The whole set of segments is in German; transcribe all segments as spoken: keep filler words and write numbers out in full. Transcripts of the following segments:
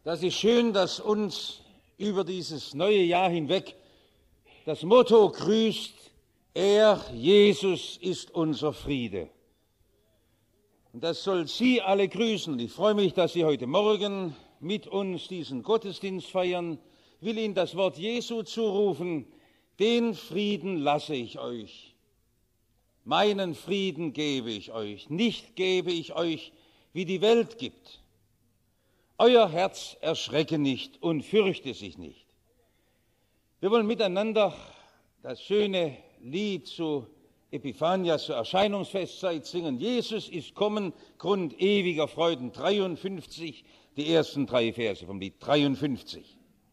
Das ist schön, dass uns über dieses neue Jahr hinweg das Motto grüßt: Er, Jesus, ist unser Friede. Und das soll Sie alle grüßen. Ich freue mich, dass Sie heute Morgen mit uns diesen Gottesdienst feiern. Ich will Ihnen das Wort Jesu zurufen: Den Frieden lasse ich euch. Meinen Frieden gebe ich euch. Nicht gebe ich euch, wie die Welt gibt. Euer Herz erschrecke nicht und fürchte sich nicht. Wir wollen miteinander das schöne Lied zu Epiphania, zur Erscheinungsfestzeit singen. Jesus ist kommen, Grund ewiger Freuden. dreiundfünfzig, die ersten drei Verse vom Lied dreiundfünfzig.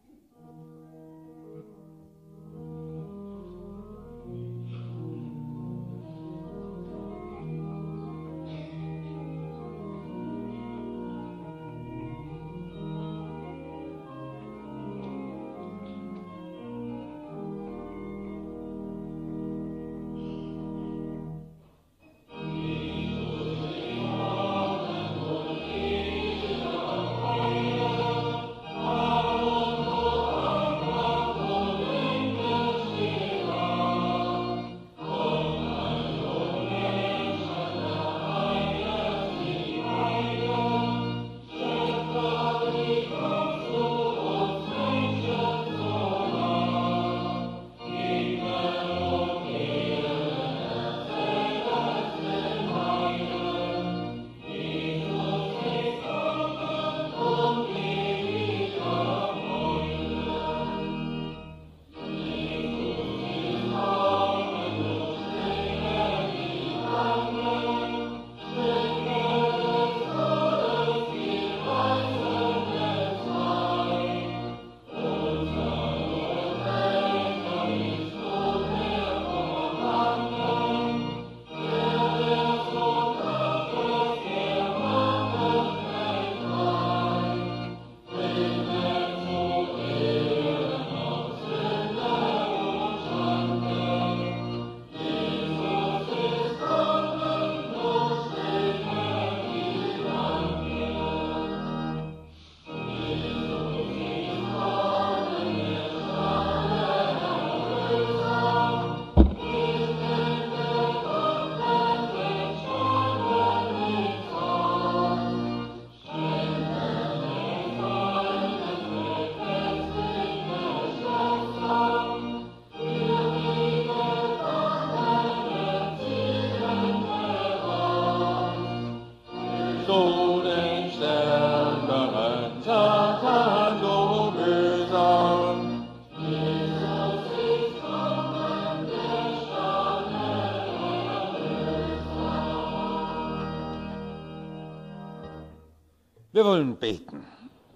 Wir wollen beten.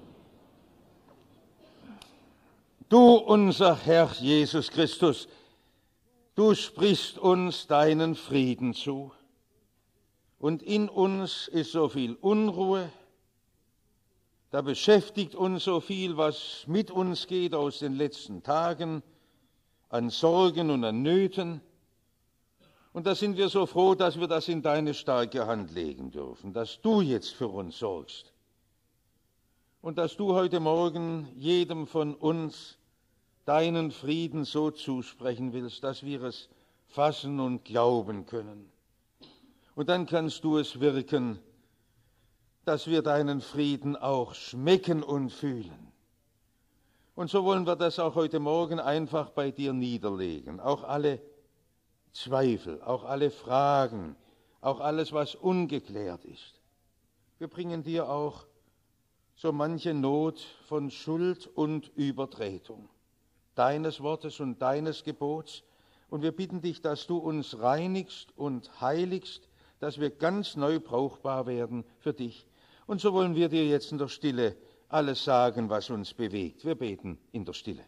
Du, unser Herr Jesus Christus, du sprichst uns deinen Frieden zu. Und in uns ist so viel Unruhe, da beschäftigt uns so viel, was mit uns geht aus den letzten Tagen, an Sorgen und an Nöten. Und da sind wir so froh, dass wir das in deine starke Hand legen dürfen, dass du jetzt für uns sorgst. Und dass du heute Morgen jedem von uns deinen Frieden so zusprechen willst, dass wir es fassen und glauben können. Und dann kannst du es wirken, dass wir deinen Frieden auch schmecken und fühlen. Und so wollen wir das auch heute Morgen einfach bei dir niederlegen. Auch alle Zweifel, auch alle Fragen, auch alles, was ungeklärt ist. Wir bringen dir auch so manche Not von Schuld und Übertretung deines Wortes und deines Gebots. Und wir bitten dich, dass du uns reinigst und heiligst, dass wir ganz neu brauchbar werden für dich. Und so wollen wir dir jetzt in der Stille alles sagen, was uns bewegt. Wir beten in der Stille.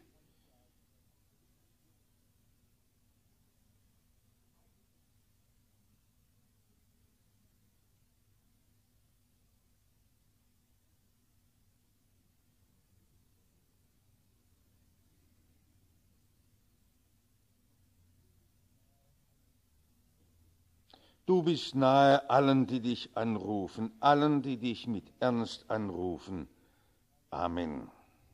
Du bist nahe allen, die dich anrufen, allen, die dich mit Ernst anrufen. Amen.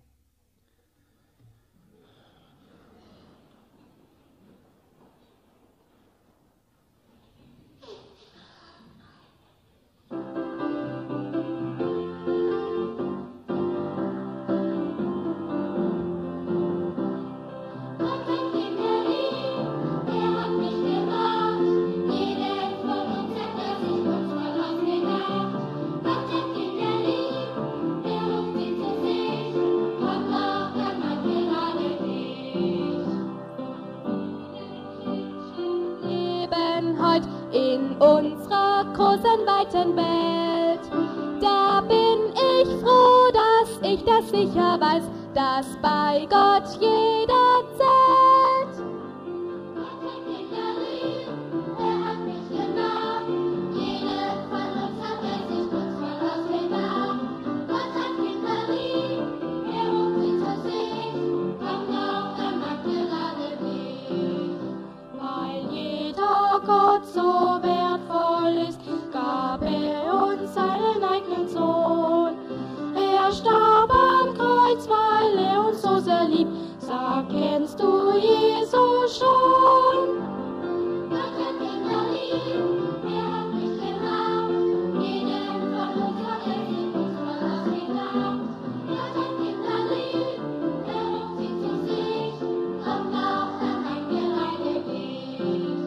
In unserer großen, weiten Welt, da bin ich froh, dass ich das sicher weiß, dass bei Gott jeder zählt. Gott hat mich geliebt, er hat mich gemacht, jeder von uns hat er sich nutzvoll ausgedacht. Gott hat Kinder lieb, er ruft sie zu sich, kommt auch, er mag gerade dich. Weil jeder Gott so wertvoll ist, gab er uns seinen eigenen Sohn. Er starb am Kreuz, weil er uns so sehr liebt. Sag, kennst du Jesus schon? Gott hat Kinder lieb, er hat mich gemacht. Jedem von uns hat er sich nutzvoll ausgedacht. Gott hat Kinder lieb, er ruft sie zu sich. Kommt auch, er mag gerade dich.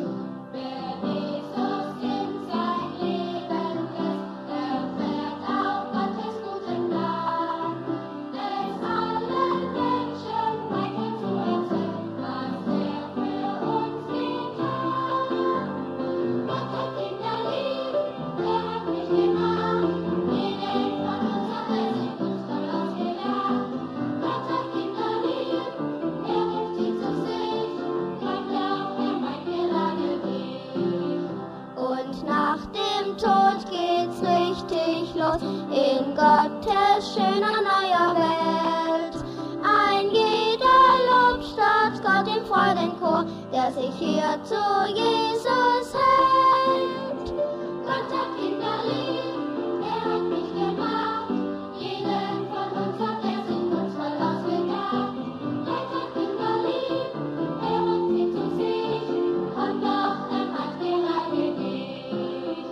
Wer Jesus in sein Leben lässt, erfährt auch Gottes guten Plan. Es allen Menschen weiter zu erzählen, was er für uns getan. Gott hat Kinder lieb, er hat mich gemacht. Jedem von uns hat er sich nutzvoll ausgedacht. Gott hat Kinder lieb, er ruft sie zu sich. Kommt auch, er mag gerade dich. Und nach dem Tod geht's richtig los in Gottes schöner neuer Welt. Ein jeder Lob statt Gott im Freudenchor, der sich hier zu Jesus hält. Gott hat Kinder lieb, er hat mich gemacht. Jedem von uns hat er sich nutzvoll ausgedacht. Gott hat Kinder lieb, er ruft sie zu sich. Und doch, er mag gerade dich.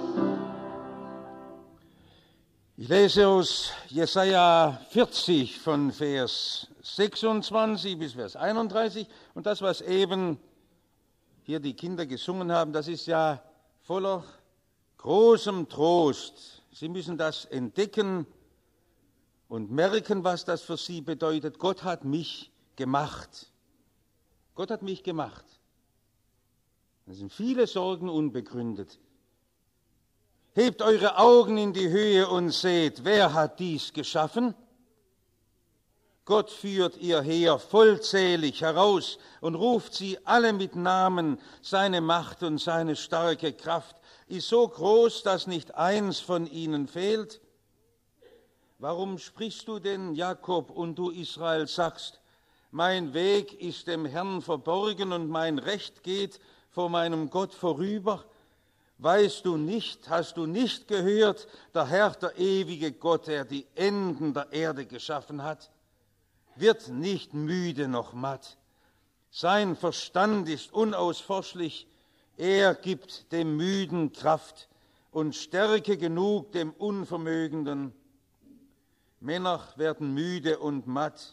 Ich lese aus Jesaja vierzig von Vers sechsundzwanzig bis Vers einunddreißig. Und das, was eben hier die Kinder gesungen haben, das ist ja voller großem Trost. Sie müssen das entdecken und merken, was das für sie bedeutet. Gott hat mich gemacht. Gott hat mich gemacht. Da sind viele Sorgen unbegründet. Hebt eure Augen in die Höhe und seht, wer hat dies geschaffen? Gott führt ihr Heer vollzählig heraus und ruft sie alle mit Namen. Seine Macht und seine starke Kraft ist so groß, dass nicht eins von ihnen fehlt. Warum sprichst du denn, Jakob, und du Israel sagst, mein Weg ist dem Herrn verborgen und mein Recht geht vor meinem Gott vorüber? Weißt du nicht, hast du nicht gehört, der Herr, der ewige Gott, der die Enden der Erde geschaffen hat, wird nicht müde noch matt. Sein Verstand ist unausforschlich, er gibt dem Müden Kraft und Stärke genug dem Unvermögenden. Männer werden müde und matt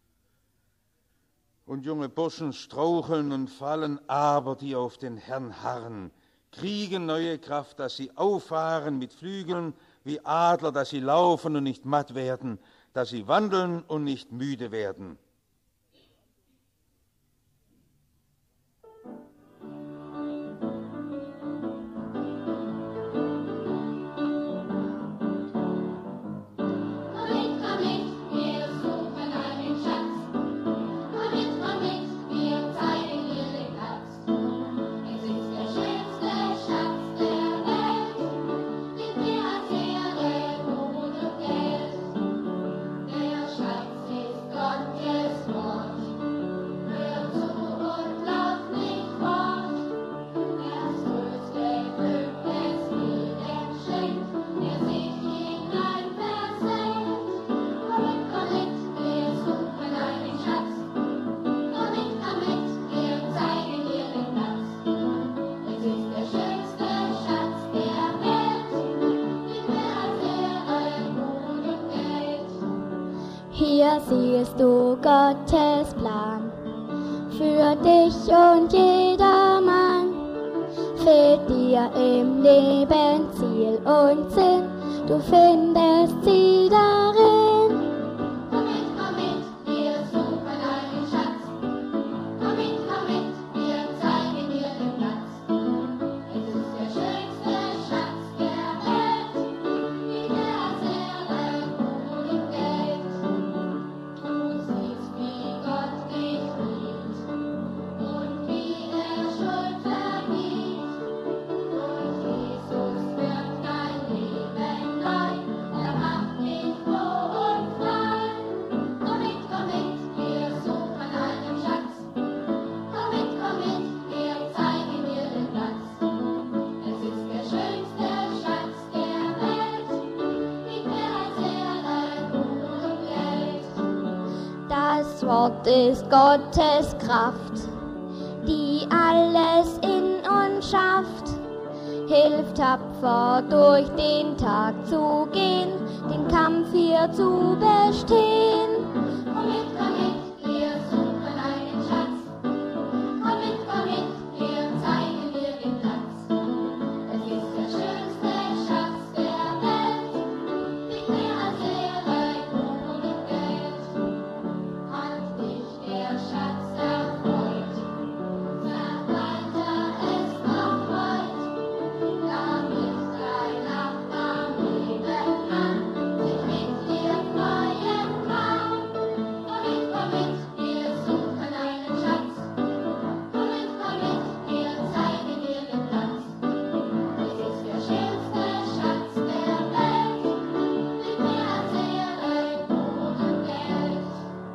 und junge Burschen straucheln und fallen, aber die auf den Herrn harren, kriegen neue Kraft, dass sie auffahren mit Flügeln wie Adler, dass sie laufen und nicht matt werden, dass sie wandeln und nicht müde werden. Der Schatz ist Gott, der Hier siehst du Gottes Plan für dich und jedermann. Fehlt dir im Leben Ziel und Sinn, du findest sie darin. Komm mit, komm mit, wir suchen einen Schatz. Komm mit, komm mit, wir zeigen dir den Platz. Es ist der schönste Schatz der Welt, wie der Seele und Geld. Du siehst, wie Gott dich liebt und wie er Schuld vergibt. Und Jesus wird dein Leben neu, er macht dich froh und frei. Komm mit, komm mit, wir suchen einen Schatz. Komm mit, komm mit, wir zeigen dir den Platz. Es ist der schönste Schatz der Welt, wie mehr als Erde, Ruhm und Geld. Das Wort ist Gottes Kraft, die alles in uns schafft. Hilft tapfer durch den Tag zu gehen, den Kampf hier zu bestehen. Komm mit, komm mit, wir suchen einen Schatz. Komm mit, komm mit, wir zeigen dir den Platz. Es ist der schönste Schatz der Welt, nicht mehr als Ehre, Ruhm und Geld. Hat dich der Schatz erfreut, sag weiter es noch heut, damit dein Nachbar nebenan sich mit dir freuen kann. Komm mit, komm mit, wir suchen einen Schatz. Komm mit, komm mit, wir zeigen dir den Platz. Es ist der schönste Schatz der Welt, nicht mehr als Ehre, Ruhm und Geld.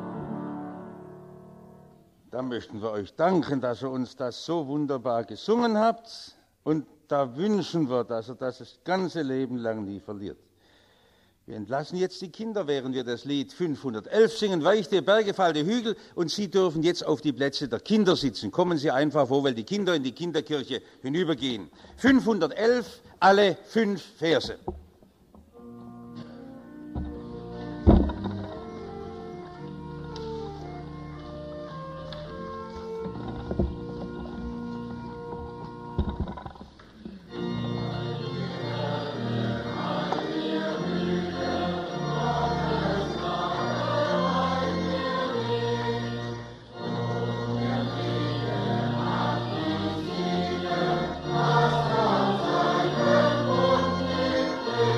Da möchten wir euch danken, dass ihr uns das so wunderbar gesungen habt. Und da wünschen wir, dass ihr das das ganze Leben lang nie verliert. Wir entlassen jetzt die Kinder, während wir das Lied fünfhundertelf singen, Weichte Berge, fallte Hügel, und Sie dürfen jetzt auf die Plätze der Kinder sitzen. Kommen Sie einfach vor, weil die Kinder in die Kinderkirche hinübergehen. fünfhundertelf, alle fünf Verse. Komm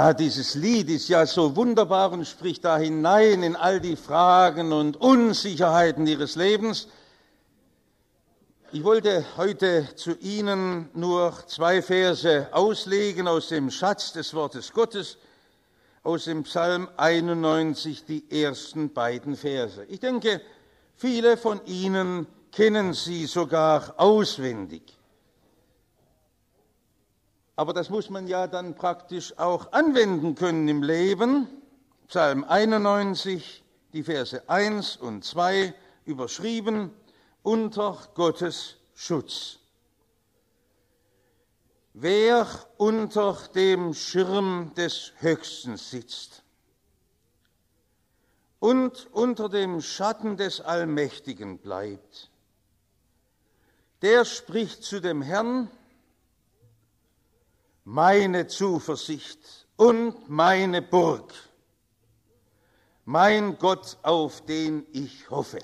Ja, dieses Lied ist ja so wunderbar und spricht da hinein in all die Fragen und Unsicherheiten Ihres Lebens. Ich wollte heute zu Ihnen nur zwei Verse auslegen aus dem Schatz des Wortes Gottes, aus dem Psalm einundneunzig, die ersten beiden Verse. Ich denke, viele von Ihnen kennen sie sogar auswendig. Aber das muss man ja dann praktisch auch anwenden können im Leben. Psalm einundneunzig, die Verse eins und zwei, überschrieben, unter Gottes Schutz. Wer unter dem Schirm des Höchsten sitzt und unter dem Schatten des Allmächtigen bleibt, der spricht zu dem Herrn: Meine Zuversicht und meine Burg, mein Gott, auf den ich hoffe.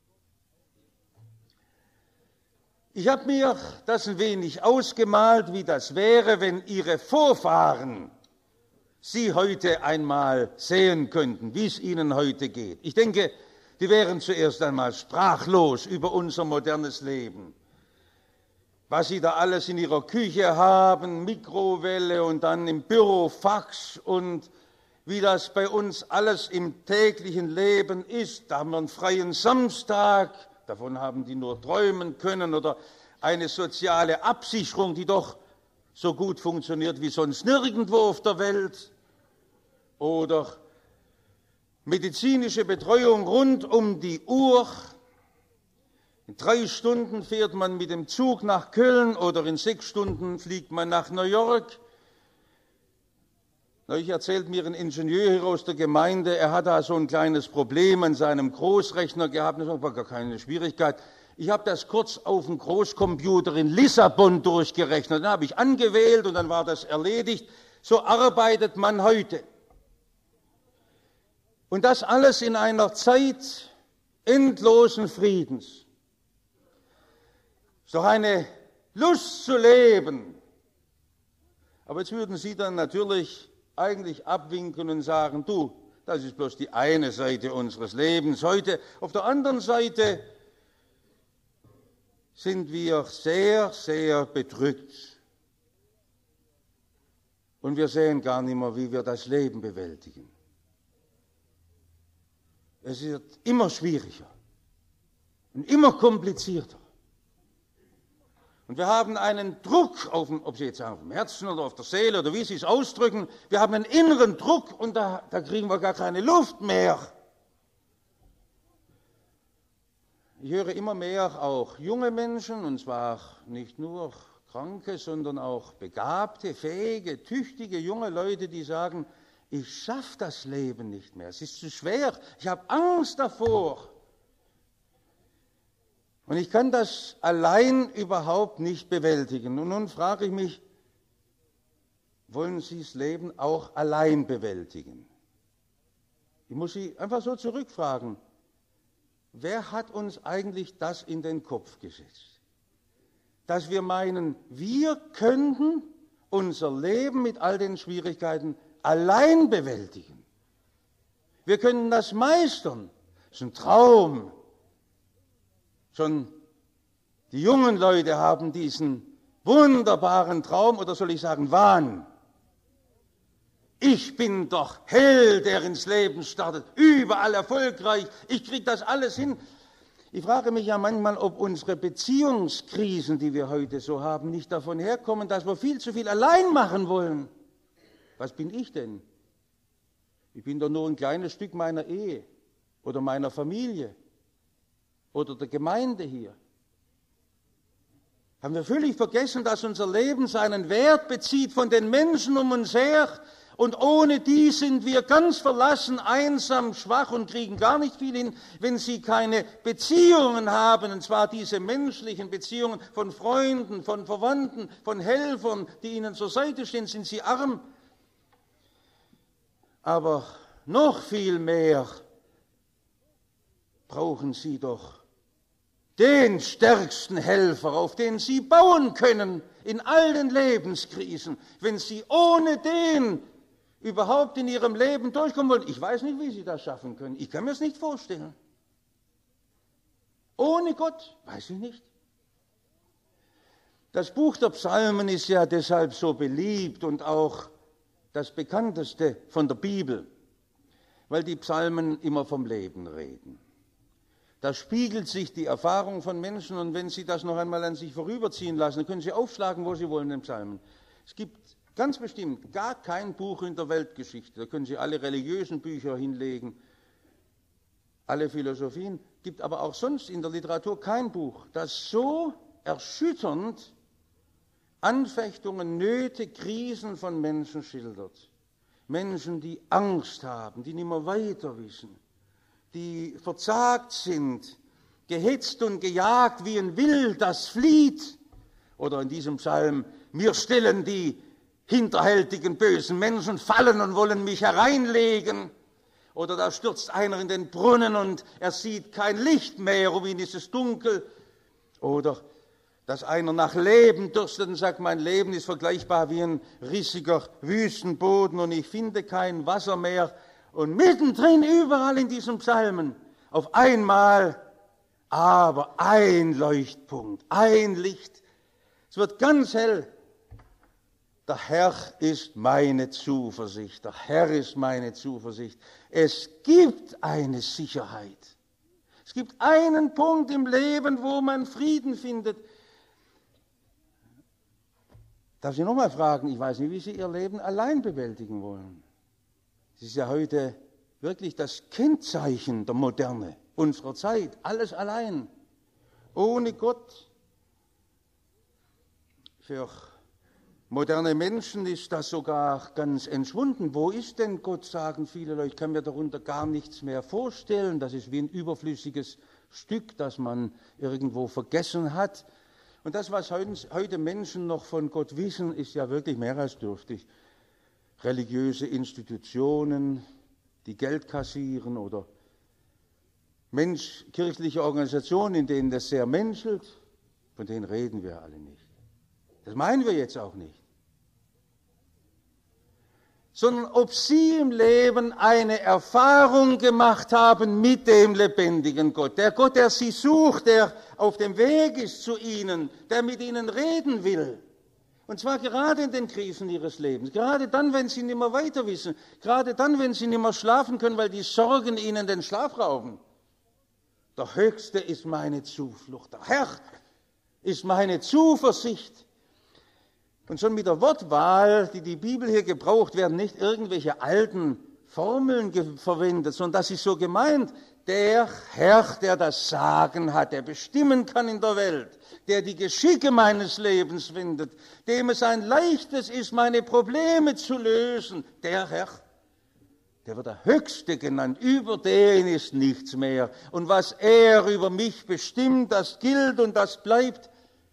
Ich habe mir das ein wenig ausgemalt, wie das wäre, wenn Ihre Vorfahren Sie heute einmal sehen könnten, wie es Ihnen heute geht. Ich denke, die wären zuerst einmal sprachlos über unser modernes Leben. Was Sie da alles in Ihrer Küche haben, Mikrowelle und dann im Büro Fax und wie das bei uns alles im täglichen Leben ist. Da haben wir einen freien Samstag, davon haben die nur träumen können, oder eine soziale Absicherung, die doch so gut funktioniert wie sonst nirgendwo auf der Welt, oder medizinische Betreuung rund um die Uhr. In drei Stunden fährt man mit dem Zug nach Köln oder in sechs Stunden fliegt man nach New York. Neulich erzählt mir ein Ingenieur hier aus der Gemeinde, er hat da so ein kleines Problem an seinem Großrechner gehabt. Das war gar keine Schwierigkeit. Ich habe das kurz auf dem Großcomputer in Lissabon durchgerechnet. Dann habe ich angewählt und dann war das erledigt. So arbeitet man heute. Und das alles in einer Zeit endlosen Friedens. Ist doch eine Lust zu leben. Aber jetzt würden Sie dann natürlich eigentlich abwinken und sagen, du, das ist bloß die eine Seite unseres Lebens heute. Auf der anderen Seite sind wir sehr, sehr bedrückt. Und wir sehen gar nicht mehr, wie wir das Leben bewältigen. Es wird immer schwieriger und immer komplizierter. Und wir haben einen Druck, auf dem, ob Sie jetzt sagen, auf dem Herzen oder auf der Seele oder wie Sie es ausdrücken, wir haben einen inneren Druck und da, da kriegen wir gar keine Luft mehr. Ich höre immer mehr auch junge Menschen, und zwar nicht nur Kranke, sondern auch begabte, fähige, tüchtige junge Leute, die sagen, ich schaffe das Leben nicht mehr, es ist zu schwer, ich habe Angst davor. Und ich kann das allein überhaupt nicht bewältigen. Und nun frage ich mich, wollen Sie das Leben auch allein bewältigen? Ich muss Sie einfach so zurückfragen, wer hat uns eigentlich das in den Kopf gesetzt? Dass wir meinen, wir könnten unser Leben mit all den Schwierigkeiten allein bewältigen. Wir können das meistern. Das ist ein Traum. Schon die jungen Leute haben diesen wunderbaren Traum, oder soll ich sagen Wahn. Ich bin doch Held, der ins Leben startet, überall erfolgreich, ich kriege das alles hin. Ich frage mich ja manchmal, ob unsere Beziehungskrisen, die wir heute so haben, nicht davon herkommen, dass wir viel zu viel allein machen wollen. Was bin ich denn? Ich bin doch nur ein kleines Stück meiner Ehe oder meiner Familie oder der Gemeinde hier. Haben wir völlig vergessen, dass unser Leben seinen Wert bezieht von den Menschen um uns her, und ohne die sind wir ganz verlassen, einsam, schwach und kriegen gar nicht viel hin, wenn sie keine Beziehungen haben, und zwar diese menschlichen Beziehungen von Freunden, von Verwandten, von Helfern, die ihnen zur Seite stehen, sind sie arm. Aber noch viel mehr brauchen sie doch den stärksten Helfer, auf den sie bauen können in allen Lebenskrisen. Wenn sie ohne den überhaupt in ihrem Leben durchkommen wollen. Ich weiß nicht, wie sie das schaffen können. Ich kann mir es nicht vorstellen. Ohne Gott, weiß ich nicht. Das Buch der Psalmen ist ja deshalb so beliebt und auch das bekannteste von der Bibel, weil die Psalmen immer vom Leben reden. Da spiegelt sich die Erfahrung von Menschen, und wenn Sie das noch einmal an sich vorüberziehen lassen, dann können Sie aufschlagen, wo Sie wollen, in den Psalmen. Es gibt ganz bestimmt gar kein Buch in der Weltgeschichte, da können Sie alle religiösen Bücher hinlegen, alle Philosophien, gibt aber auch sonst in der Literatur kein Buch, das so erschütternd Anfechtungen, Nöte, Krisen von Menschen schildert. Menschen, die Angst haben, die nicht mehr weiter wissen, die verzagt sind, gehetzt und gejagt wie ein Wild, das flieht. Oder in diesem Psalm, mir stellen die hinterhältigen, bösen Menschen fallen und wollen mich hereinlegen. Oder da stürzt einer in den Brunnen und er sieht kein Licht mehr, um ihn ist es dunkel. Oder dass einer nach Leben dürstet und sagt, mein Leben ist vergleichbar wie ein rissiger Wüstenboden und ich finde kein Wasser mehr. Und mittendrin, überall in diesen Psalmen, auf einmal aber ein Leuchtpunkt, ein Licht. Es wird ganz hell. Der Herr ist meine Zuversicht, der Herr ist meine Zuversicht. Es gibt eine Sicherheit. Es gibt einen Punkt im Leben, wo man Frieden findet. Darf ich noch mal fragen, ich weiß nicht, wie Sie Ihr Leben allein bewältigen wollen. Es ist ja heute wirklich das Kennzeichen der Moderne, unserer Zeit, alles allein, ohne Gott. Für moderne Menschen ist das sogar ganz entschwunden. Wo ist denn Gott, sagen viele Leute, ich kann mir darunter gar nichts mehr vorstellen. Das ist wie ein überflüssiges Stück, das man irgendwo vergessen hat. Und das, was heute Menschen noch von Gott wissen, ist ja wirklich mehr als dürftig. Religiöse Institutionen, die Geld kassieren oder Mensch, kirchliche Organisationen, in denen das sehr menschelt, von denen reden wir alle nicht. Das meinen wir jetzt auch nicht. Sondern ob Sie im Leben eine Erfahrung gemacht haben mit dem lebendigen Gott. Der Gott, der Sie sucht, der auf dem Weg ist zu Ihnen, der mit Ihnen reden will. Und zwar gerade in den Krisen Ihres Lebens, gerade dann, wenn Sie nicht mehr weiter wissen, gerade dann, wenn Sie nicht mehr schlafen können, weil die Sorgen Ihnen den Schlaf rauben. Der Höchste ist meine Zuflucht, der Herr ist meine Zuversicht. Und schon mit der Wortwahl, die die Bibel hier gebraucht, werden nicht irgendwelche alten Formeln verwendet, sondern das ist so gemeint, der Herr, der das Sagen hat, der bestimmen kann in der Welt, der die Geschicke meines Lebens findet, dem es ein leichtes ist, meine Probleme zu lösen, der Herr, der wird der Höchste genannt, über den ist nichts mehr. Und was er über mich bestimmt, das gilt und das bleibt.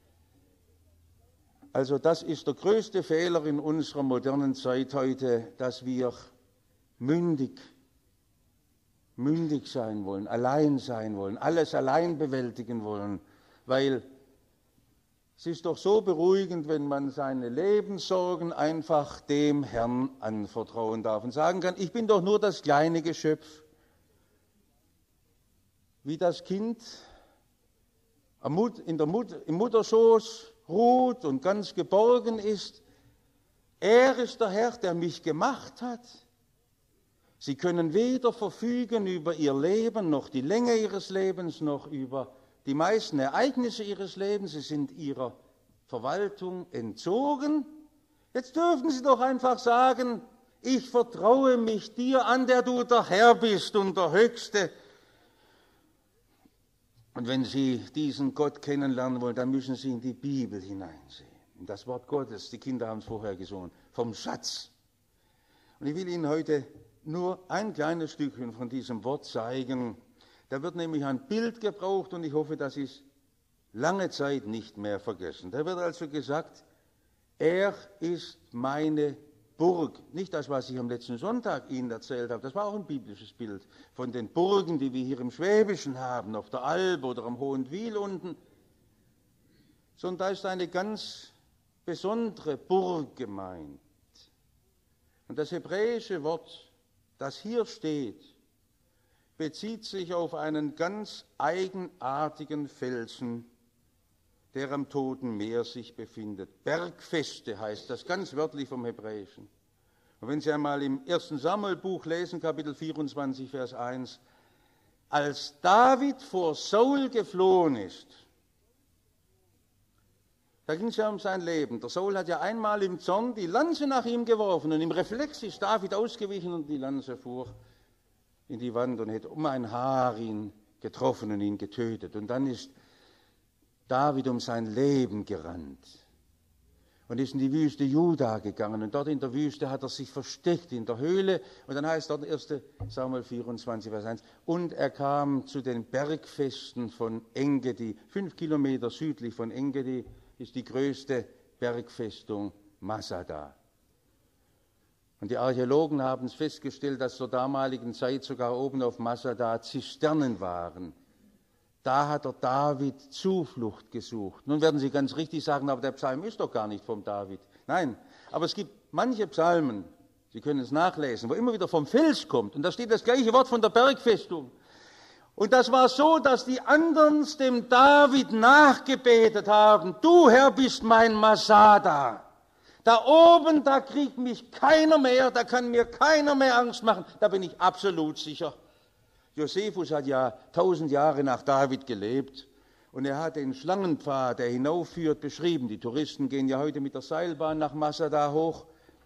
Also das ist der größte Fehler in unserer modernen Zeit heute, dass wir mündig, mündig sein wollen, allein sein wollen, alles allein bewältigen wollen, weil es ist doch so beruhigend, wenn man seine Lebenssorgen einfach dem Herrn anvertrauen darf und sagen kann, ich bin doch nur das kleine Geschöpf, wie das Kind in der Mut, im Mutterschoß ruht und ganz geborgen ist. Er ist der Herr, der mich gemacht hat. Sie können weder verfügen über ihr Leben, noch die Länge ihres Lebens, noch über die meisten Ereignisse ihres Lebens. Sie sind ihrer Verwaltung entzogen. Jetzt dürfen Sie doch einfach sagen, ich vertraue mich dir an, der du der Herr bist und der Höchste. Und wenn Sie diesen Gott kennenlernen wollen, dann müssen Sie in die Bibel hineinsehen. In das Wort Gottes, die Kinder haben es vorher gesungen, vom Schatz. Und ich will Ihnen heute nur ein kleines Stückchen von diesem Wort zeigen. Da wird nämlich ein Bild gebraucht und ich hoffe, dass Sie es lange Zeit nicht mehr vergessen. Da wird also gesagt, er ist meine Burg. Nicht das, was ich am letzten Sonntag Ihnen erzählt habe, das war auch ein biblisches Bild von den Burgen, die wir hier im Schwäbischen haben, auf der Alp oder am Hohenwil unten, sondern da ist eine ganz besondere Burg gemeint. Und das hebräische Wort, das hier steht, bezieht sich auf einen ganz eigenartigen Felsen, der am Toten Meer sich befindet. Bergfeste heißt das, ganz wörtlich vom Hebräischen. Und wenn Sie einmal im ersten Samuel-Buch lesen, Kapitel vierundzwanzig, Vers eins, als David vor Saul geflohen ist, da ging es ja um sein Leben. Der Saul hat ja einmal im Zorn die Lanze nach ihm geworfen und im Reflex ist David ausgewichen und die Lanze fuhr in die Wand und hätte um ein Haar ihn getroffen und ihn getötet. Und dann ist David um sein Leben gerannt und ist in die Wüste Juda gegangen. Und dort in der Wüste hat er sich versteckt in der Höhle. Und dann heißt dort erster Samuel vierundzwanzig, Vers eins, und er kam zu den Bergfesten von Engedi, fünf Kilometer südlich von Engedi, ist die größte Bergfestung Masada. Und die Archäologen haben es festgestellt, dass zur damaligen Zeit sogar oben auf Masada Zisternen waren. Da hat der David Zuflucht gesucht. Nun werden Sie ganz richtig sagen, aber der Psalm ist doch gar nicht vom David. Nein, aber es gibt manche Psalmen, Sie können es nachlesen, wo immer wieder vom Fels kommt. Und da steht das gleiche Wort von der Bergfestung. Und das war so, dass die anderen dem David nachgebetet haben. Du, Herr, bist mein Masada. Da oben, da kriegt mich keiner mehr, da kann mir keiner mehr Angst machen. Da bin ich absolut sicher. Josephus hat ja tausend Jahre nach David gelebt und er hat den Schlangenpfad, der hinaufführt, beschrieben. Die Touristen gehen ja heute mit der Seilbahn nach Masada hoch.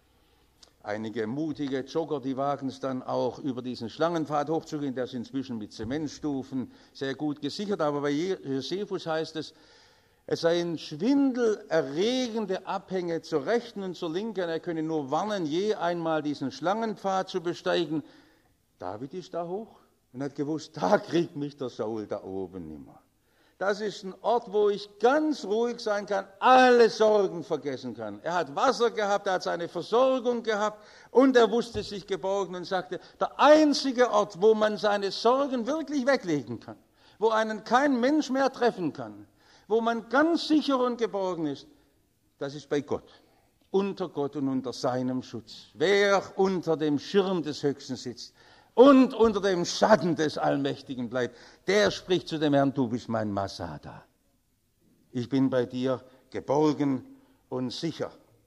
Einige mutige Jogger, die wagen es dann auch, über diesen Schlangenpfad hochzugehen. Der ist inzwischen mit Zementstufen sehr gut gesichert. Aber bei Josephus heißt es, es seien schwindelerregende Abhänge zur Rechten und zur Linken. Er könne nur warnen, je einmal diesen Schlangenpfad zu besteigen. David ist da hoch und hat gewusst, da kriegt mich der Saul da oben nimmer. Das ist ein Ort, wo ich ganz ruhig sein kann, alle Sorgen vergessen kann. Er hat Wasser gehabt, er hat seine Versorgung gehabt und er wusste sich geborgen und sagte, der einzige Ort, wo man seine Sorgen wirklich weglegen kann, wo einen kein Mensch mehr treffen kann, wo man ganz sicher und geborgen ist, das ist bei Gott, unter Gott und unter seinem Schutz. Wer unter dem Schirm des Höchsten sitzt und unter dem Schatten des Allmächtigen bleibt, der spricht zu dem Herrn, du bist mein Masada. Ich bin bei dir geborgen und sicher.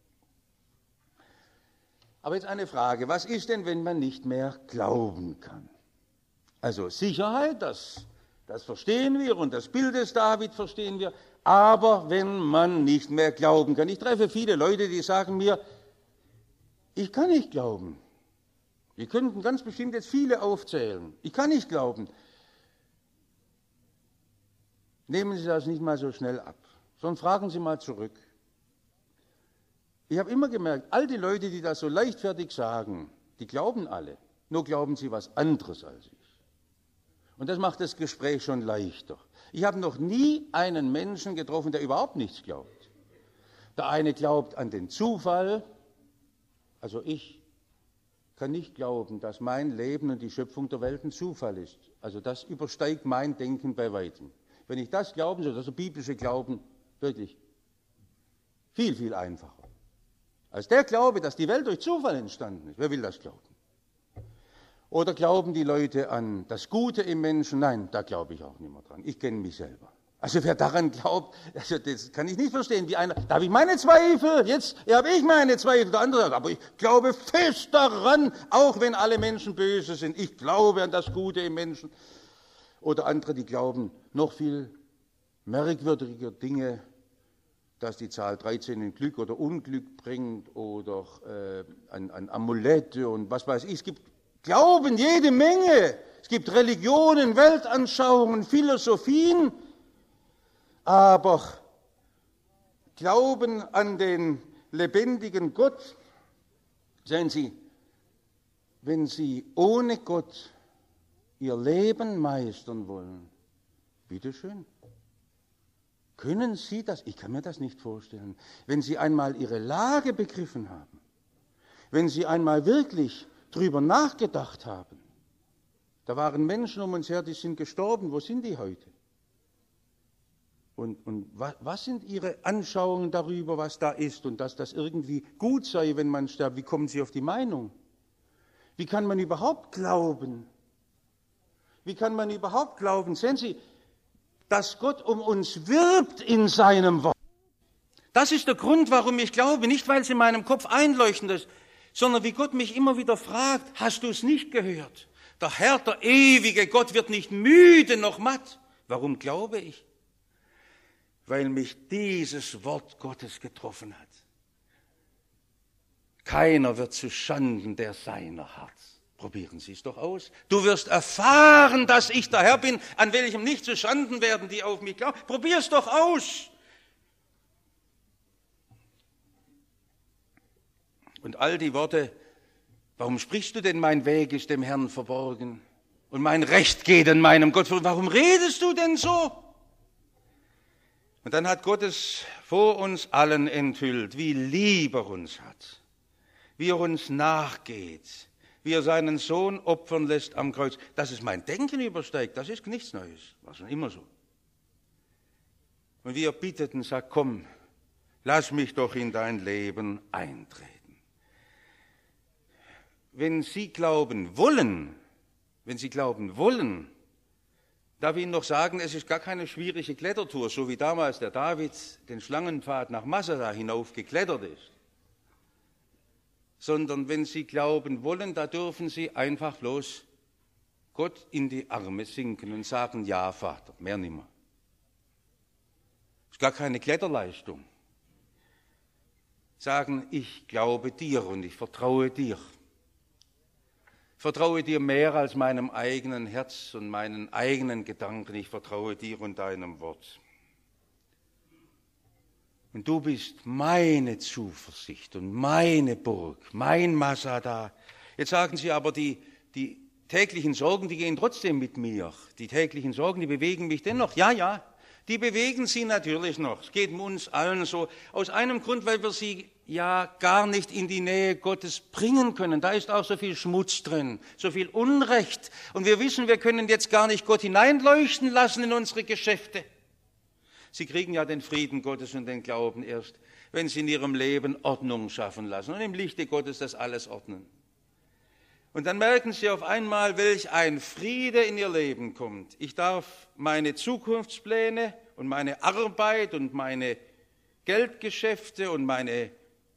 Aber jetzt eine Frage, was ist denn, wenn man nicht mehr glauben kann? Also Sicherheit, das, das verstehen wir und das Bild des David verstehen wir, aber wenn man nicht mehr glauben kann. Ich treffe viele Leute, die sagen mir, ich kann nicht glauben. Wir könnten ganz bestimmt jetzt viele aufzählen. Ich kann nicht glauben. Nehmen Sie das nicht mal so schnell ab, sondern fragen Sie mal zurück. Ich habe immer gemerkt, all die Leute, die das so leichtfertig sagen, die glauben alle, nur glauben sie was anderes als ich. Und das macht das Gespräch schon leichter. Ich habe noch nie einen Menschen getroffen, der überhaupt nichts glaubt. Der eine glaubt an den Zufall, also ich kann nicht glauben, dass mein Leben und die Schöpfung der Welt ein Zufall ist. Also das übersteigt mein Denken bei weitem. Wenn ich das glauben soll, also biblische Glauben, wirklich viel, viel einfacher. Als der Glaube, dass die Welt durch Zufall entstanden ist. Wer will das glauben? Oder glauben die Leute an das Gute im Menschen? Nein, da glaube ich auch nicht mehr dran. Ich kenne mich selber. Also wer daran glaubt, also das kann ich nicht verstehen, wie einer, da habe ich meine Zweifel, jetzt habe ich meine Zweifel, der andere sagt, aber ich glaube fest daran, auch wenn alle Menschen böse sind, ich glaube an das Gute im Menschen. Oder andere, die glauben noch viel merkwürdiger Dinge, dass die Zahl dreizehn Glück oder Unglück bringt oder äh, an, an Amulette und was weiß ich. Es gibt Glauben jede Menge, es gibt Religionen, Weltanschauungen, Philosophien, aber Glauben an den lebendigen Gott, sehen Sie, wenn Sie ohne Gott Ihr Leben meistern wollen, bitteschön. Können Sie das? Ich kann mir das nicht vorstellen. Wenn Sie einmal Ihre Lage begriffen haben, wenn Sie einmal wirklich drüber nachgedacht haben, da waren Menschen um uns her, die sind gestorben, wo sind die heute? Und, und was, was sind Ihre Anschauungen darüber, was da ist und dass das irgendwie gut sei, wenn man stirbt? Wie kommen Sie auf die Meinung? Wie kann man überhaupt glauben? Wie kann man überhaupt glauben? Sehen Sie, dass Gott um uns wirbt in seinem Wort. Das ist der Grund, warum ich glaube, nicht weil es in meinem Kopf einleuchtend ist, sondern wie Gott mich immer wieder fragt, hast du es nicht gehört? Der Herr, der ewige Gott, wird nicht müde noch matt. Warum glaube ich? Weil mich dieses Wort Gottes getroffen hat. Keiner wird zu Schanden, der seiner hat. Probieren Sie es doch aus. Du wirst erfahren, dass ich der Herr bin, an welchem nicht zu Schanden werden, die auf mich glauben. Probier es doch aus. Und all die Worte, warum sprichst du denn, mein Weg ist dem Herrn verborgen und mein Recht geht in meinem Gott verborgen? Warum redest du denn so? Und dann hat Gott es vor uns allen enthüllt, wie lieb er uns hat, wie er uns nachgeht, wie er seinen Sohn opfern lässt am Kreuz. Dass es mein Denken übersteigt, das ist nichts Neues, war schon immer so. Und wie er bittet und sagt, komm, lass mich doch in dein Leben eintreten. Wenn Sie glauben wollen, wenn Sie glauben wollen, darf ich Ihnen noch sagen, es ist gar keine schwierige Klettertour, so wie damals der David den Schlangenpfad nach Masada hinauf geklettert ist. Sondern wenn Sie glauben wollen, da dürfen Sie einfach bloß Gott in die Arme sinken und sagen, ja, Vater, mehr nimmer. Ist gar keine Kletterleistung. Sagen, ich glaube dir und ich vertraue dir. Vertraue dir mehr als meinem eigenen Herz und meinen eigenen Gedanken. Ich vertraue dir und deinem Wort. Und du bist meine Zuversicht und meine Burg, mein Masada. Jetzt sagen Sie aber, die, die täglichen Sorgen, die gehen trotzdem mit mir. Die täglichen Sorgen, die bewegen mich dennoch. Ja, ja, die bewegen Sie natürlich noch. Es geht uns allen so. Aus einem Grund, weil wir sie ja gar nicht in die Nähe Gottes bringen können. Da ist auch so viel Schmutz drin, so viel Unrecht. Und wir wissen, wir können jetzt gar nicht Gott hineinleuchten lassen in unsere Geschäfte. Sie kriegen ja den Frieden Gottes und den Glauben erst, wenn Sie in Ihrem Leben Ordnung schaffen lassen und im Lichte Gottes das alles ordnen. Und dann merken Sie auf einmal, welch ein Friede in Ihr Leben kommt. Ich darf meine Zukunftspläne und meine Arbeit und meine Geldgeschäfte und meine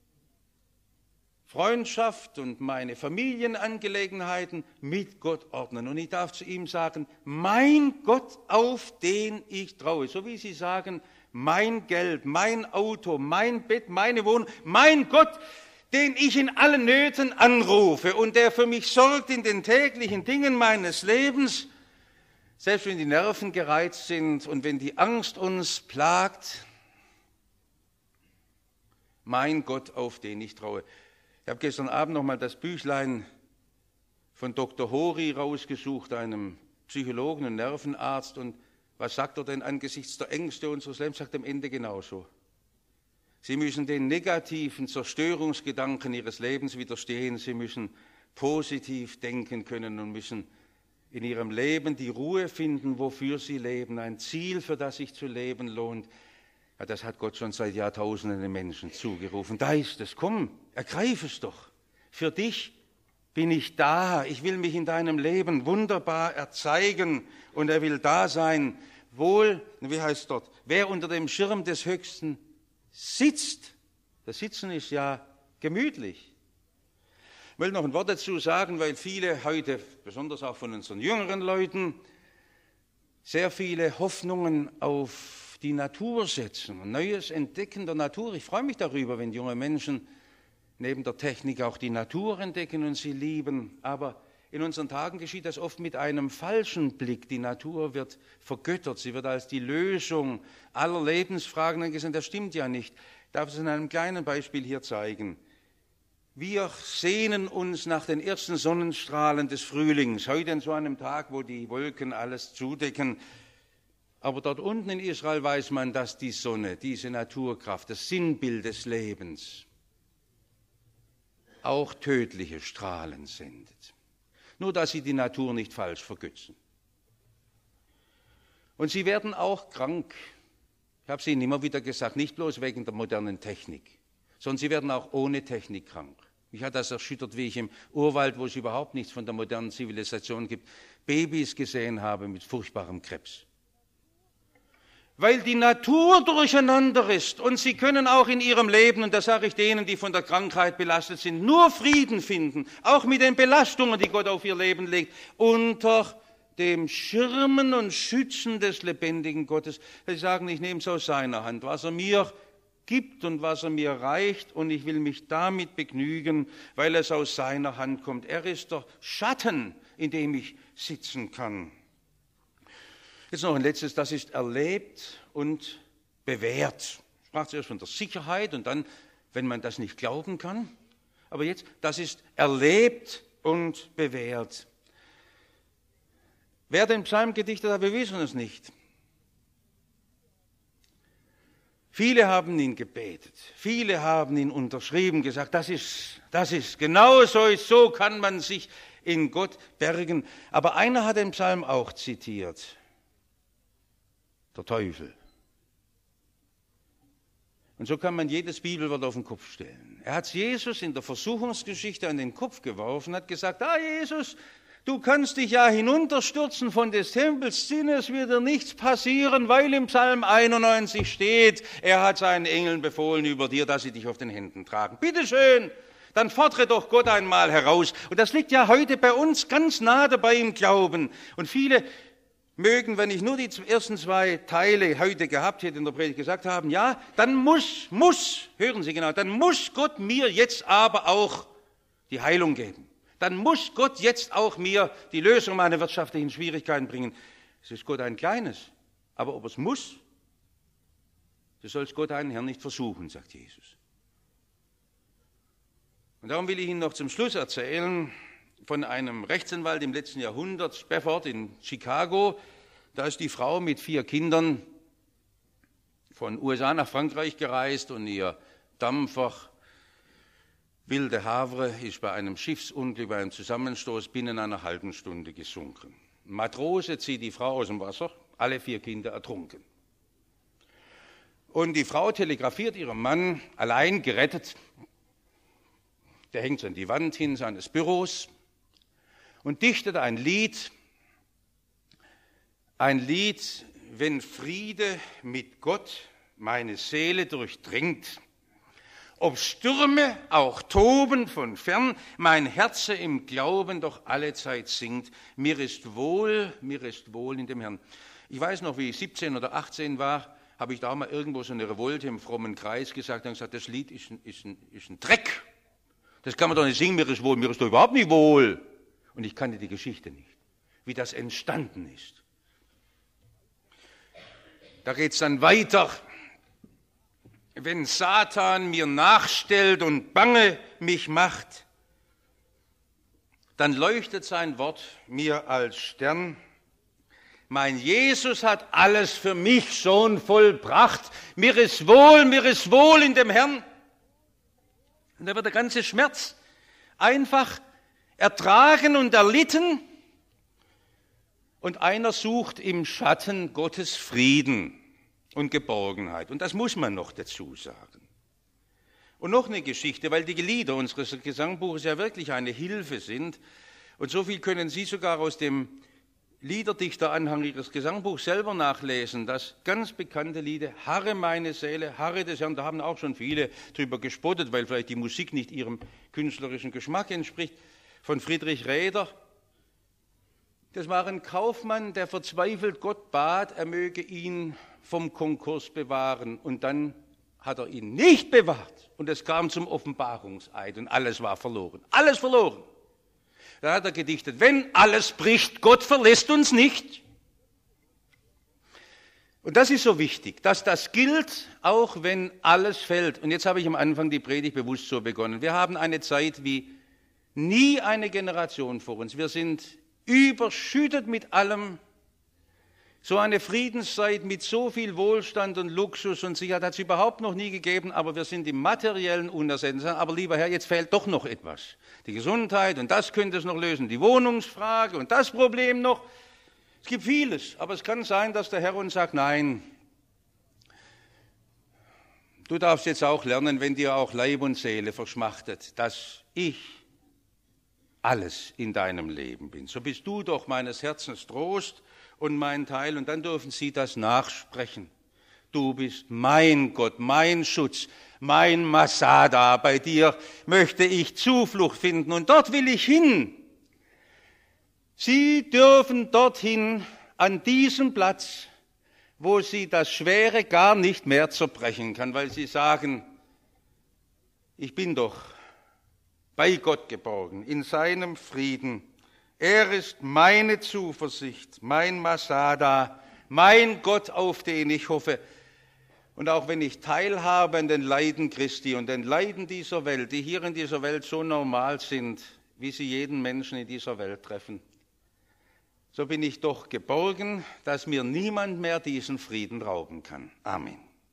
Freundschaft und meine Familienangelegenheiten mit Gott ordnen. Und ich darf zu ihm sagen, mein Gott, auf den ich traue. So wie Sie sagen, mein Geld, mein Auto, mein Bett, meine Wohnung, mein Gott, den ich in allen Nöten anrufe und der für mich sorgt in den täglichen Dingen meines Lebens, selbst wenn die Nerven gereizt sind und wenn die Angst uns plagt, mein Gott, auf den ich traue. Ich habe gestern Abend noch mal das Büchlein von Doktor Hori rausgesucht, einem Psychologen und Nervenarzt. Und was sagt er denn angesichts der Ängste unseres Lebens? Sagt am Ende genauso. Sie müssen den negativen Zerstörungsgedanken Ihres Lebens widerstehen. Sie müssen positiv denken können und müssen in Ihrem Leben die Ruhe finden, wofür Sie leben. Ein Ziel, für das sich zu leben lohnt. Ja, das hat Gott schon seit Jahrtausenden den Menschen zugerufen. Da ist es, komm, ergreif es doch. Für dich bin ich da. Ich will mich in deinem Leben wunderbar erzeigen und er will da sein. Wohl, wie heißt es dort, wer unter dem Schirm des Höchsten sitzt, das Sitzen ist ja gemütlich. Ich will noch ein Wort dazu sagen, weil viele heute, besonders auch von unseren jüngeren Leuten, sehr viele Hoffnungen auf die Natur setzen, ein neues Entdecken der Natur. Ich freue mich darüber, wenn junge Menschen neben der Technik auch die Natur entdecken und sie lieben. Aber in unseren Tagen geschieht das oft mit einem falschen Blick. Die Natur wird vergöttert, sie wird als die Lösung aller Lebensfragen angesehen. Das stimmt ja nicht. Ich darf es in einem kleinen Beispiel hier zeigen. Wir sehnen uns nach den ersten Sonnenstrahlen des Frühlings, heute an so einem Tag, wo die Wolken alles zudecken. Aber dort unten in Israel weiß man, dass die Sonne, diese Naturkraft, das Sinnbild des Lebens, auch tödliche Strahlen sendet. Nur, dass sie die Natur nicht falsch vergötzen. Und sie werden auch krank. Ich habe es Ihnen immer wieder gesagt, nicht bloß wegen der modernen Technik, sondern Sie werden auch ohne Technik krank. Mich hat das erschüttert, wie ich im Urwald, wo es überhaupt nichts von der modernen Zivilisation gibt, Babys gesehen habe mit furchtbarem Krebs. Weil die Natur durcheinander ist und Sie können auch in Ihrem Leben, und das sage ich denen, die von der Krankheit belastet sind, nur Frieden finden, auch mit den Belastungen, die Gott auf Ihr Leben legt, unter dem Schirmen und Schützen des lebendigen Gottes. Sie sagen, ich nehme es aus seiner Hand, was er mir gibt und was er mir reicht, und ich will mich damit begnügen, weil es aus seiner Hand kommt. Er ist der Schatten, in dem ich sitzen kann. Jetzt noch ein letztes, das ist erlebt und bewährt. Ich sprach zuerst von der Sicherheit und dann, wenn man das nicht glauben kann. Aber jetzt, das ist erlebt und bewährt. Wer den Psalm gedichtet hat, wir wissen es nicht. Viele haben ihn gebetet, viele haben ihn unterschrieben, gesagt, das ist, das ist genau so, so kann man sich in Gott bergen. Aber einer hat den Psalm auch zitiert. Der Teufel. Und so kann man jedes Bibelwort auf den Kopf stellen. Er hat Jesus in der Versuchungsgeschichte an den Kopf geworfen, hat gesagt, ah Jesus, du kannst dich ja hinunterstürzen von des Tempels Zinne, es wird dir nichts passieren, weil im Psalm einundneunzig steht, er hat seinen Engeln befohlen über dir, dass sie dich auf den Händen tragen. Bitteschön, dann fordere doch Gott einmal heraus. Und das liegt ja heute bei uns ganz nah dabei im Glauben. Und viele mögen, wenn ich nur die ersten zwei Teile heute gehabt hätte in der Predigt, gesagt haben, ja, dann muss, muss, hören Sie genau, dann muss Gott mir jetzt aber auch die Heilung geben. Dann muss Gott jetzt auch mir die Lösung meiner wirtschaftlichen Schwierigkeiten bringen. Es ist Gott ein kleines, aber ob es muss, du sollst Gott einen Herrn nicht versuchen, sagt Jesus. Und darum will ich Ihnen noch zum Schluss erzählen von einem Rechtsanwalt im letzten Jahrhundert, Spafford in Chicago. Da ist die Frau mit vier Kindern von U S A nach Frankreich gereist und ihr Dampfer Wilde Havre ist bei einem Schiffsunglück, bei einem Zusammenstoß binnen einer halben Stunde gesunken. Ein Matrose zieht die Frau aus dem Wasser, alle vier Kinder ertrunken. Und die Frau telegrafiert ihrem Mann, allein gerettet. Der hängt an die Wand hin seines Büros und dichtet ein Lied, ein Lied, wenn Friede mit Gott meine Seele durchdringt, ob Stürme auch toben von fern, mein Herze im Glauben doch allezeit singt, mir ist wohl, mir ist wohl in dem Herrn. Ich weiß noch, wie ich siebzehn oder achtzehn war, habe ich da mal irgendwo so eine Revolte im frommen Kreis gesagt und gesagt, das Lied ist ein, ist ein, ist ein Dreck. Das kann man doch nicht singen, mir ist wohl, mir ist doch überhaupt nicht wohl. Und ich kannte die Geschichte nicht, wie das entstanden ist. Da geht es dann weiter. Wenn Satan mir nachstellt und bange mich macht, dann leuchtet sein Wort mir als Stern. Mein Jesus hat alles für mich schon vollbracht. Mir ist wohl, mir ist wohl in dem Herrn. Und da wird der ganze Schmerz einfach ertragen und erlitten. Und einer sucht im Schatten Gottes Frieden und Geborgenheit. Und das muss man noch dazu sagen. Und noch eine Geschichte, weil die Lieder unseres Gesangbuches ja wirklich eine Hilfe sind. Und so viel können Sie sogar aus dem Liederdichteranhang Ihres Gesangbuchs selber nachlesen. Das ganz bekannte Lied, Harre meine Seele, Harre des Herrn. Da haben auch schon viele drüber gespottet, weil vielleicht die Musik nicht ihrem künstlerischen Geschmack entspricht. Von Friedrich Räder. Das war ein Kaufmann, der verzweifelt Gott bat, er möge ihn vom Konkurs bewahren. Und dann hat er ihn nicht bewahrt. Und es kam zum Offenbarungseid und alles war verloren. Alles verloren. Da hat er gedichtet, wenn alles bricht, Gott verlässt uns nicht. Und das ist so wichtig, dass das gilt, auch wenn alles fällt. Und jetzt habe ich am Anfang die Predigt bewusst so begonnen. Wir haben eine Zeit wie nie eine Generation vor uns. Wir sind überschüttet mit allem. So eine Friedenszeit mit so viel Wohlstand und Luxus und Sicherheit hat es überhaupt noch nie gegeben, aber wir sind im Materiellen unersetzlich. Aber lieber Herr, jetzt fehlt doch noch etwas. Die Gesundheit und das könnte es noch lösen, die Wohnungsfrage und das Problem noch. Es gibt vieles, aber es kann sein, dass der Herr uns sagt, nein, Du darfst jetzt auch lernen, wenn dir auch Leib und Seele verschmachtet, dass ich alles in deinem Leben bin. So bist du doch meines Herzens Trost und mein Teil. Und dann dürfen sie das nachsprechen. Du bist mein Gott, mein Schutz, mein Masada. Bei dir möchte ich Zuflucht finden und dort will ich hin. Sie dürfen dorthin, an diesen Platz, wo sie das Schwere gar nicht mehr zerbrechen kann, weil sie sagen, ich bin doch bei Gott geborgen, in seinem Frieden. Er ist meine Zuversicht, mein Masada, mein Gott, auf den ich hoffe. Und auch wenn ich teilhabe an den Leiden Christi und den Leiden dieser Welt, die hier in dieser Welt so normal sind, wie sie jeden Menschen in dieser Welt treffen, so bin ich doch geborgen, dass mir niemand mehr diesen Frieden rauben kann. Amen.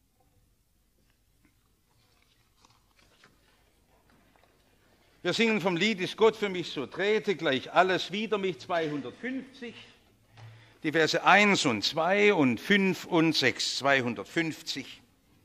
Wir singen vom Lied Ist Gott für mich so, trete gleich alles wider mich, zweihundertfünfzig, die Verse eins und zwei und fünf und sechs, zweihundertfünfzig.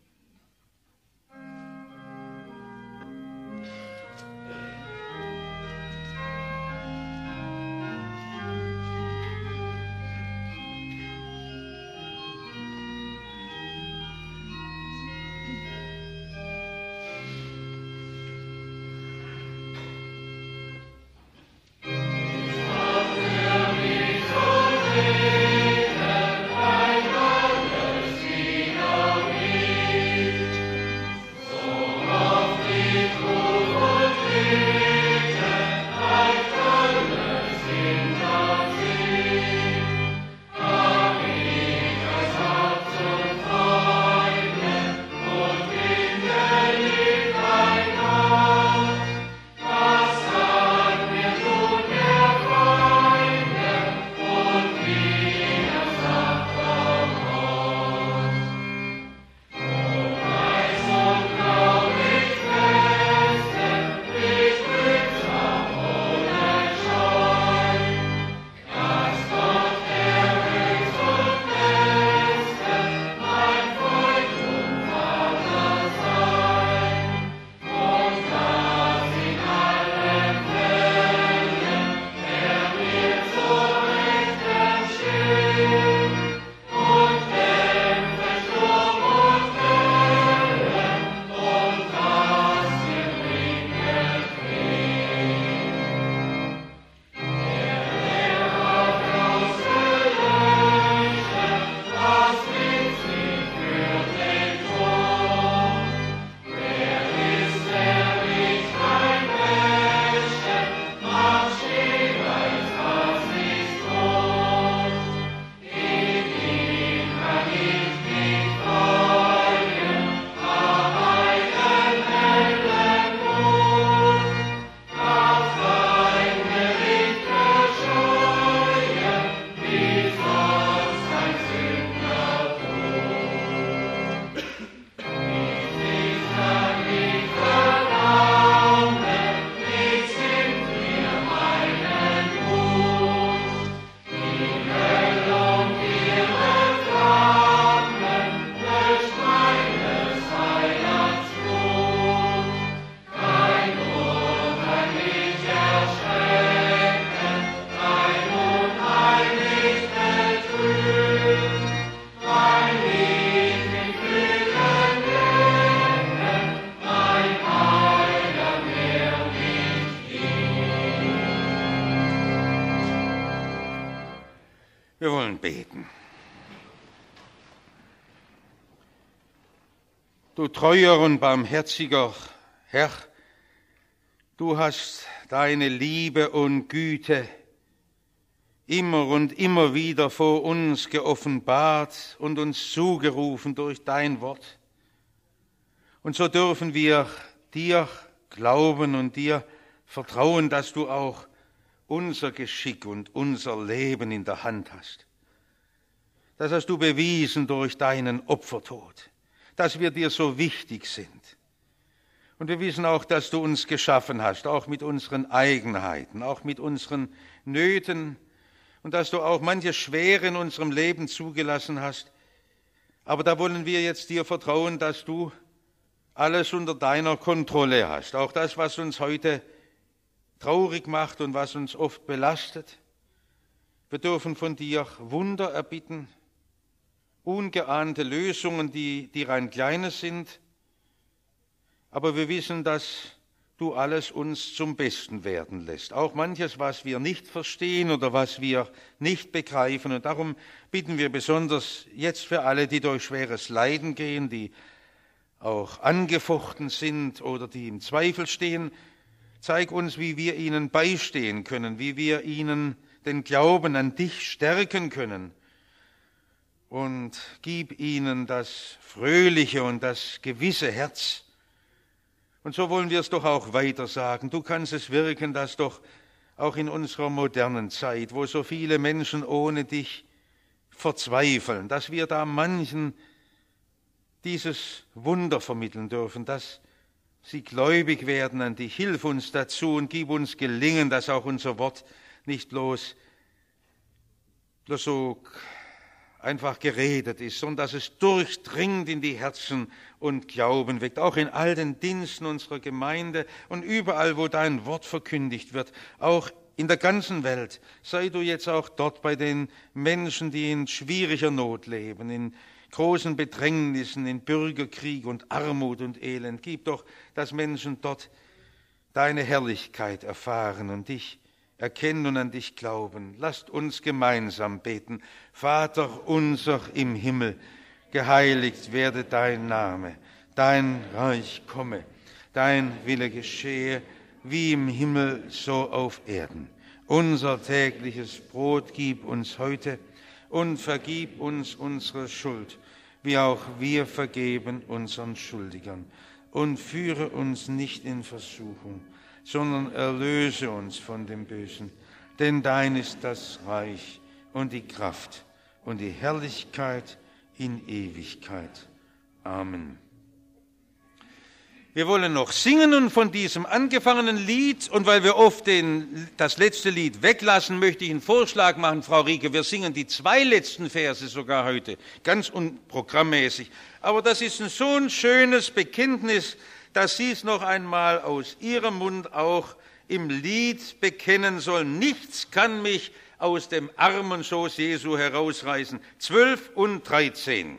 Wir wollen beten. Du treuer und barmherziger Herr, du hast deine Liebe und Güte immer und immer wieder vor uns geoffenbart und uns zugerufen durch dein Wort. Und so dürfen wir dir glauben und dir vertrauen, dass du auch unser Geschick und unser Leben in der Hand hast. Das hast du bewiesen durch deinen Opfertod, dass wir dir so wichtig sind. Und wir wissen auch, dass du uns geschaffen hast, auch mit unseren Eigenheiten, auch mit unseren Nöten, und dass du auch manches Schwere in unserem Leben zugelassen hast. Aber da wollen wir jetzt dir vertrauen, dass du alles unter deiner Kontrolle hast. Auch das, was uns heute traurig macht und was uns oft belastet. Wir dürfen von dir Wunder erbitten, ungeahnte Lösungen, die, die rein kleine sind. Aber wir wissen, dass du alles uns zum Besten werden lässt. Auch manches, was wir nicht verstehen oder was wir nicht begreifen. Und darum bitten wir besonders jetzt für alle, die durch schweres Leiden gehen, die auch angefochten sind oder die im Zweifel stehen, zeig uns, wie wir ihnen beistehen können, wie wir ihnen den Glauben an dich stärken können. Und gib ihnen das fröhliche und das gewisse Herz. Und so wollen wir es doch auch weiter sagen. Du kannst es wirken, dass doch auch in unserer modernen Zeit, wo so viele Menschen ohne dich verzweifeln, dass wir da manchen dieses Wunder vermitteln dürfen, dass sie gläubig werden an dich. Hilf uns dazu und gib uns Gelingen, dass auch unser Wort nicht bloß, bloß so einfach geredet ist, sondern dass es durchdringt in die Herzen und Glauben weckt, auch in all den Diensten unserer Gemeinde und überall, wo dein Wort verkündigt wird, auch in der ganzen Welt. Sei du jetzt auch dort bei den Menschen, die in schwieriger Not leben, in großen Bedrängnissen, in Bürgerkrieg und Armut und Elend. Gib doch, dass Menschen dort deine Herrlichkeit erfahren und dich erkennen und an dich glauben. Lasst uns gemeinsam beten. Vater unser im Himmel, geheiligt werde dein Name, dein Reich komme, dein Wille geschehe, wie im Himmel, so auf Erden. Unser tägliches Brot gib uns heute und vergib uns unsere Schuld, wie auch wir vergeben unseren Schuldigern. Und führe uns nicht in Versuchung, sondern erlöse uns von dem Bösen. Denn dein ist das Reich und die Kraft und die Herrlichkeit in Ewigkeit. Amen. Wir wollen noch singen und von diesem angefangenen Lied, und weil wir oft den, das letzte Lied weglassen, möchte ich einen Vorschlag machen, Frau Rieke. Wir singen die zwei letzten Verse sogar heute, ganz unprogrammmäßig. Aber das ist ein so ein schönes Bekenntnis, dass Sie es noch einmal aus Ihrem Mund auch im Lied bekennen sollen. Nichts kann mich aus dem Armenschoß Jesu herausreißen. Zwölf und dreizehn.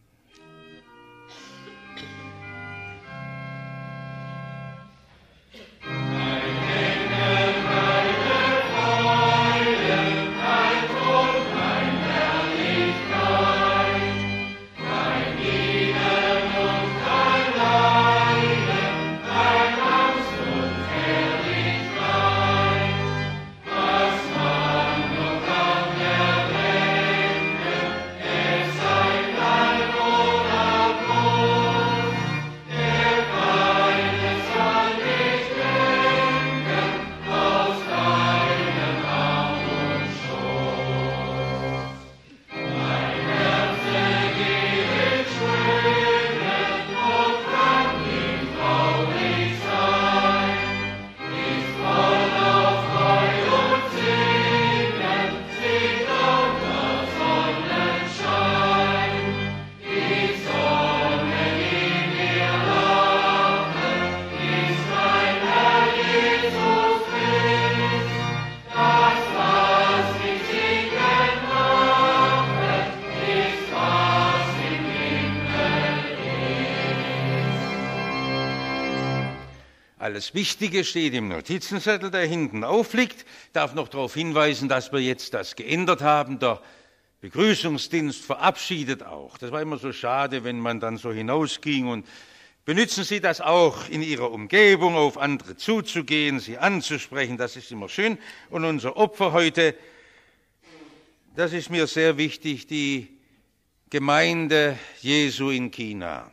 Alles Wichtige steht im Notizenzettel, der hinten aufliegt. Ich darf noch darauf hinweisen, dass wir jetzt das geändert haben. Der Begrüßungsdienst verabschiedet auch. Das war immer so schade, wenn man dann so hinausging. Und benutzen Sie das auch in Ihrer Umgebung, auf andere zuzugehen, sie anzusprechen. Das ist immer schön. Und unser Opfer heute, das ist mir sehr wichtig, die Gemeinde Jesu in China.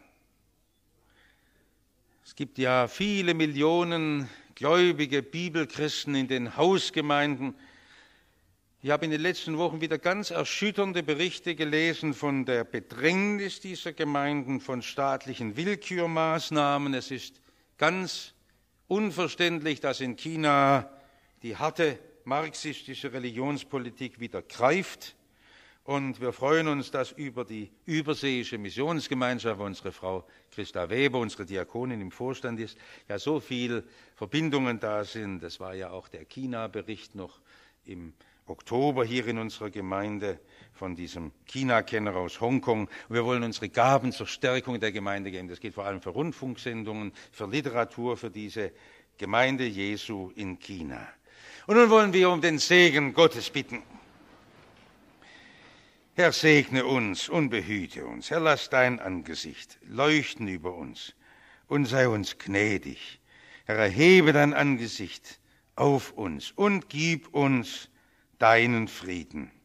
Es gibt ja viele Millionen gläubige Bibelchristen in den Hausgemeinden. Ich habe in den letzten Wochen wieder ganz erschütternde Berichte gelesen von der Bedrängnis dieser Gemeinden, von staatlichen Willkürmaßnahmen. Es ist ganz unverständlich, dass in China die harte marxistische Religionspolitik wieder greift Und wir freuen uns, dass über die überseeische Missionsgemeinschaft, wo unsere Frau Christa Weber, unsere Diakonin, im Vorstand ist, ja so viele Verbindungen da sind. Das war ja auch der China-Bericht noch im Oktober hier in unserer Gemeinde von diesem China-Kenner aus Hongkong. Und wir wollen unsere Gaben zur Stärkung der Gemeinde geben. Das geht vor allem für Rundfunksendungen, für Literatur, für diese Gemeinde Jesu in China. Und nun wollen wir um den Segen Gottes bitten. Herr, segne uns und behüte uns. Herr, lass dein Angesicht leuchten über uns und sei uns gnädig. Herr, erhebe dein Angesicht auf uns und gib uns deinen Frieden.